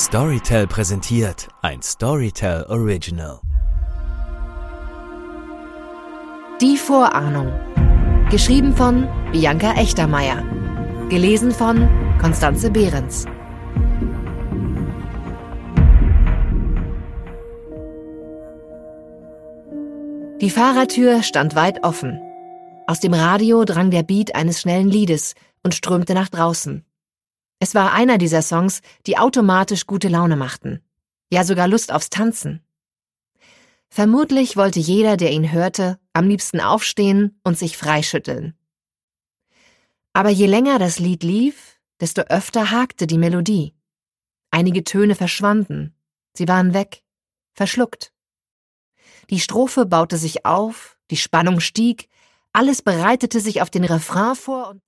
Storytel präsentiert ein Storytel Original. Die Vorahnung. Geschrieben von Bianca Echtermeier. Gelesen von Constanze Behrens. Die Fahrertür stand weit offen. Aus dem Radio drang der Beat eines schnellen Liedes und strömte nach draußen. Es war einer dieser Songs, die automatisch gute Laune machten. Ja, sogar Lust aufs Tanzen. Vermutlich wollte jeder, der ihn hörte, am liebsten aufstehen und sich freischütteln. Aber je länger das Lied lief, desto öfter hakte die Melodie. Einige Töne verschwanden. Sie waren weg, verschluckt. Die Strophe baute sich auf, die Spannung stieg, alles bereitete sich auf den Refrain vor und